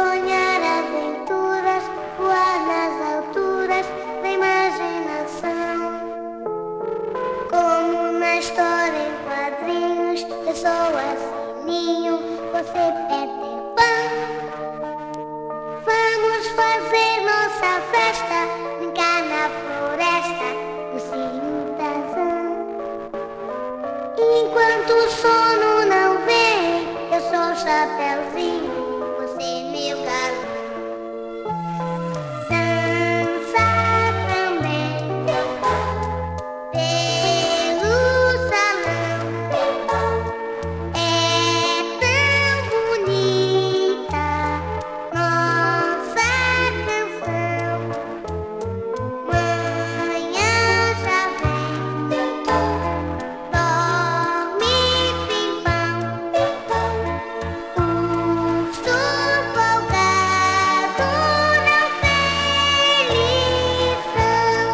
sonhar aventuras, voar nas alturas da imaginação. Como na história em quadrinhos, eu sou a Sininho, você é Peter Pan. Vamos fazer nossa festa, brincar na floresta, ursinho Tarzan. Enquanto o sono não vem, eu sou o Chapeuzinho, você meu galo. Dançar também pelo salão, é tão bonita nossa canção. Manhã já vem, dorme pimpão, urso folgado não tem lição.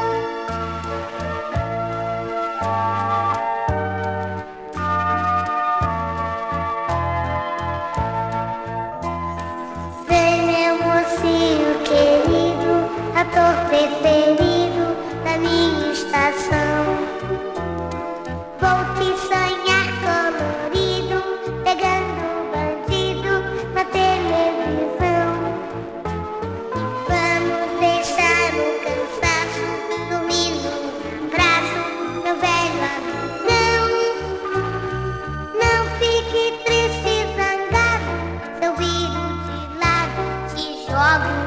Vem meu mocinho querido, ator preferido da minha estação. Vou te sonhar colorido, pegando bandido na televisão. Vamos deixar o cansaço dormindo no braço, meu velho amigão. Não fique triste e zangado, se eu viro de lado, te jogo